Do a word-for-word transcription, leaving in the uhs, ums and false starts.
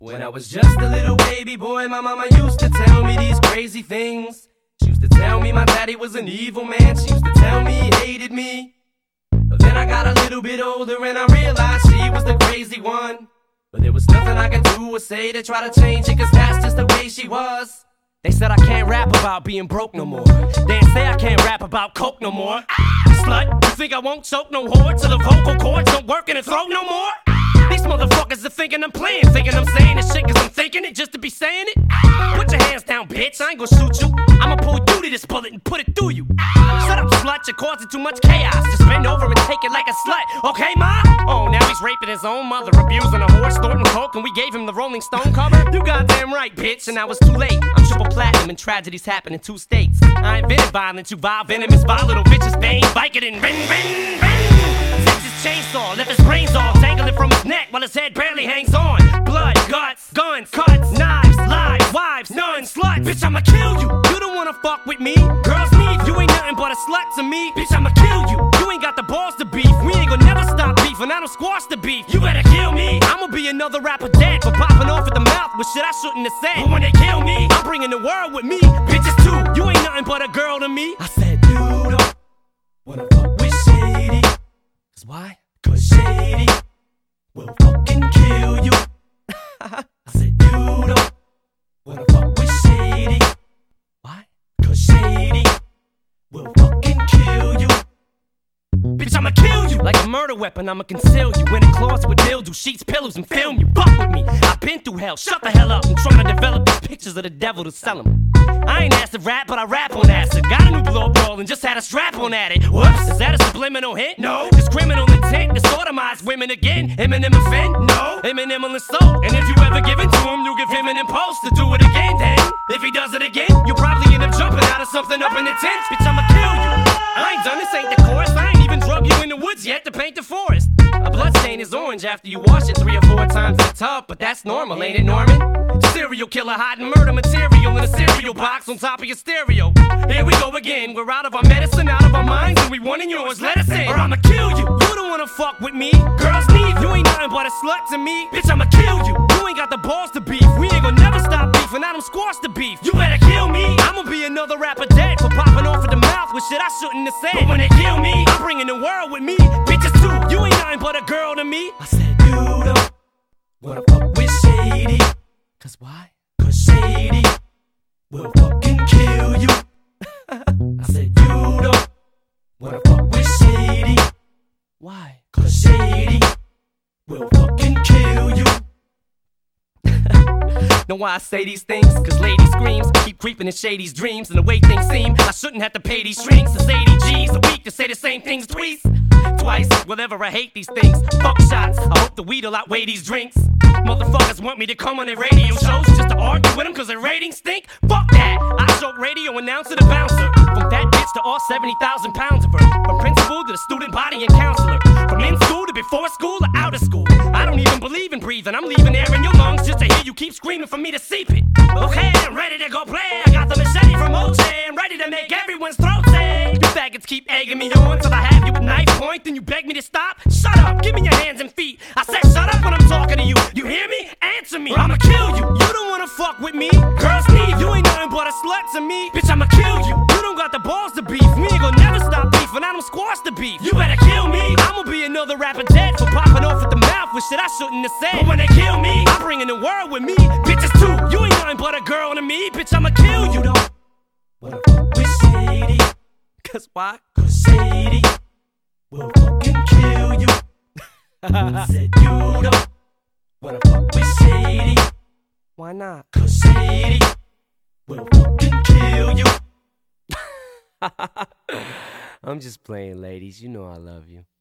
When I was just a little baby boy, my mama used to tell me these crazy things. She used to tell me my daddy was an evil man. She used to tell me he hated me. But then I got a little bit older and I realized she was the crazy one. But there was nothing I could do or say to try to change it, cause that's just the way she was. They said I can't rap about being broke no more. They say I can't rap about coke no more. Ah, slut, you think I won't choke no whore till the vocal cords don't work in the throat no more? These motherfuckers are thinking I'm playing, thinking I'm saying this shit cause I'm thinking it just to be saying it. Put your hands down, bitch, I ain't gon' shoot you. I'ma pull you to this bullet and put it through you. Shut up, slut, you're causing too much chaos. Just bend over and take it like a slut, okay, ma? Oh, now he's raping his own mother, abusing a horse, snorting coke, and we gave him the Rolling Stone cover? You goddamn right, bitch, and now it's too late. I'm triple platinum and tragedies happen in two states. I invented violence, you vile venomous, vile little bitches, bang, Vicodin, bang, bang, bang. Takes his chainsaw, left his brains off, dangling from his neck while his head barely hangs on. Blood, guts, guns, cuts, knives, lies, wives, nuns, sluts. Bitch, I'ma kill you. You don't wanna fuck with me. Girls need you, ain't nothing but a slut to me. Bitch, I'ma kill you. You ain't got the balls to beef. We ain't gonna never stop beefing. I don't squash the beef. You better kill me. I'ma be another rapper dead for popping off at the mouth with shit I shouldn't have said. But when they kill me, I'm bringing the world with me. Bitches too. You ain't nothing but a girl to me. I said, you don't wanna fuck with Shady. Cause why? Cause Shady will fucking kill you. I said, you don't wanna fuck with Shady. Why? Cause Shady will fucking kill you. Bitch, I'ma kill you. Like a murder weapon, I'ma conceal you in a closet with mildew, sheets, pillows, and film you. Fuck with me, I've been through hell. Shut the hell up, I'm trying to develop these pictures of the devil to sell them. I ain't acid rap, but I rap on acid. Got a new blow roll and just had a strap on at it. Whoops, is that a subliminal hint? No. This criminal intent to sodomize women again. Eminem offend? No. Eminem will insult. And if you ever give it to him, you give him an impulse to do it again. Then, if he does it again, you'll probably end up jumping out of something up in the tent. Bitch, I'ma kill you. I ain't done this, ain't the chorus. I ain't even drug you in the woods yet to paint the forest. A blood stain is orange after you wash it three or four times in the tub, but that's normal, ain't it, Norman? Serial killer hiding murder material in a cereal box on top of your stereo. Here we go again, we're out of our medicine, out of our minds, and we wanting yours, let us in, or I'ma kill you. You don't wanna fuck with me. Girls need you, ain't nothing but a slut to me. Bitch, I'ma kill you. You ain't got the balls to beef. We ain't gonna never stop beefing, I don't squash the beef. You better kill me. I'ma be another rapper dead for popping off at the mouth with shit I shouldn't have said. But when they kill me, I'm bringing the world with me. Bitches too, you ain't nothing but a girl to me. I said, you don't wanna fuck with Shady. Cause why? Cause Shady will fucking kill you. I said, you don't wanna fuck with Shady. Why? Cause Shady will fucking kill you. Know why I say these things? Cause lady screams keep creeping in Shady's dreams. And the way things seem, I shouldn't have to pay these shrinks. It's eighty G's a week to say the same things twice. Twice, whatever, I hate these things. Fuck shots, I hope the weed'll outweigh these drinks. Motherfuckers want me to come on their radio shows just to argue with them cause their ratings stink. Fuck that, I show radio announcer to bouncer. From that bitch to all seventy thousand pounds of her. From principal to the student body and counselor. From in school to before school or out of school. I don't even believe in breathing, I'm leaving air in your lungs just to hear you keep screaming for me to seep it. Okay, I'm ready to go play. I got the machete from O J. I'm ready to make everyone's throat say. You faggots keep egging me on till I have you at knife point. Then you beg me to stop. Shut up, give me your hands and feet. I said shut up when I'm talking to you. You hear me? Answer me, or I'ma kill you. You don't wanna fuck with me. Girls need you, ain't nothing but a slut to me. Bitch, I'ma kill you. You don't got the balls to beef. We ain't gonna never stop beefing. I don't squash the beef. You better kill me. I'ma be another rapper dead for popping off at the mouth with shit I shouldn't have said. But when they kill me, I'm bringing the world with me. Bitches too, you ain't nothing but a girl to me. Bitch, I'ma kill you. You don't wanna fuck with Shady. Cause why? Cause Shady will fucking kill you. I said you don't wanna fuck with Shady. Why not? Cause Shady will fucking kill you. I'm just playing, ladies. You know I love you.